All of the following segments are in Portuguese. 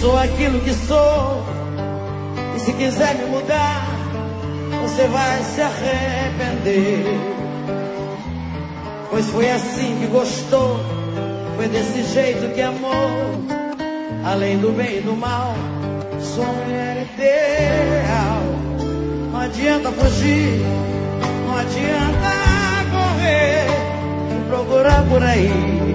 sou aquilo que sou, e se quiser me mudar, você vai se arrepender. Pois foi assim que gostou, foi desse jeito que amou. Além do bem e do mal, sua mulher ideal. Não adianta fugir, não adianta correr e procurar por aí.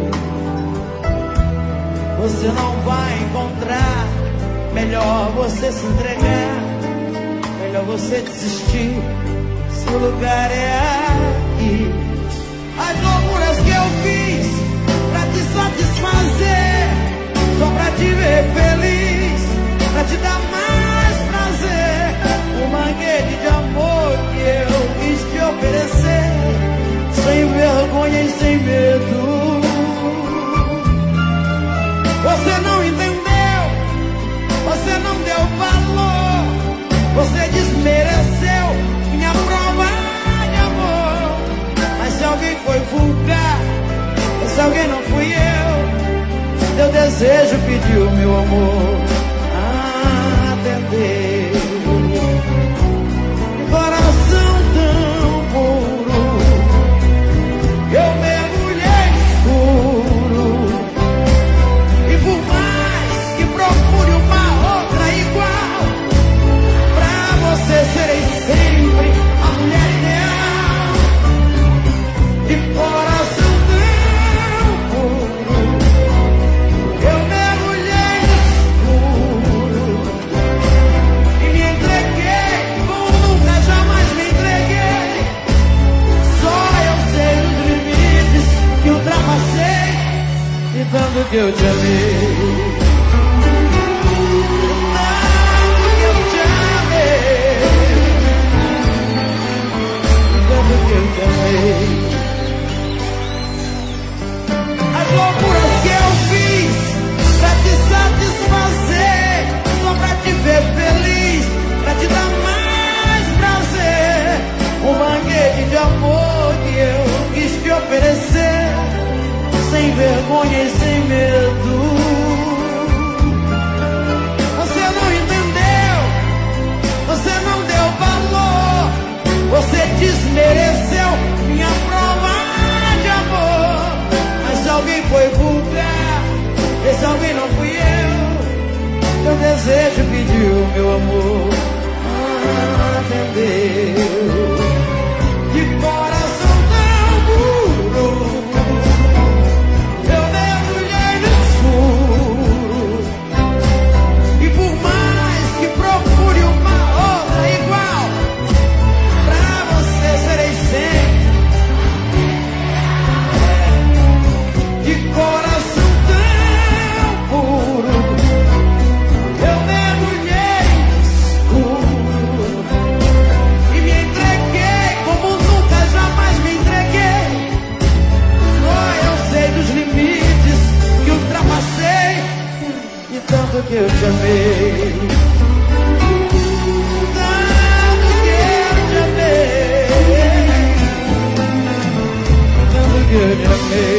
Você não vai encontrar. Melhor você se entregar, melhor você desistir, se o lugar é aqui. As loucuras que eu fiz pra te satisfazer, só pra te ver feliz, pra te dar mais prazer. O manguete de amor que eu quis te oferecer, sem vergonha e sem medo. Você não entendeu, você não deu valor, você desmereceu minha prova de amor. Mas se alguém foi vulgar, se alguém não fui eu, teu desejo pediu meu amor a atender. Coração tão puro, eu mergulhei escuro, e por mais que procure uma outra igual, pra você serei sempre a mulher ideal. De coração tão puro, eu mergulhei no escuro e me entreguei como nunca jamais me entreguei. Só eu sei os limites que ultrapassei, e tanto que eu te amei. Tanto que eu te amei, tanto que eu te amei. As loucuras que eu fiz pra te satisfazer, só pra te ver feliz, pra te dar mais prazer. Um manguete de amor que eu quis te oferecer, sem vergonha e sem medo. Você não entendeu, você não deu valor, você desmereceu minha prova de amor. Mas se alguém foi vulgar, esse alguém não fui eu, teu desejo pediu meu amor a atender. De coração tão puro, eu mergulhei no escuro, e por mais que procure uma outra igual, pra você serei sempre. De coração tão puro, eu mergulhei no escuro e me entreguei como nunca jamais me entreguei. Só eu sei dos limites que ultrapassei, e tanto que eu te amei. Tanto que eu te amei, tanto que eu te amei.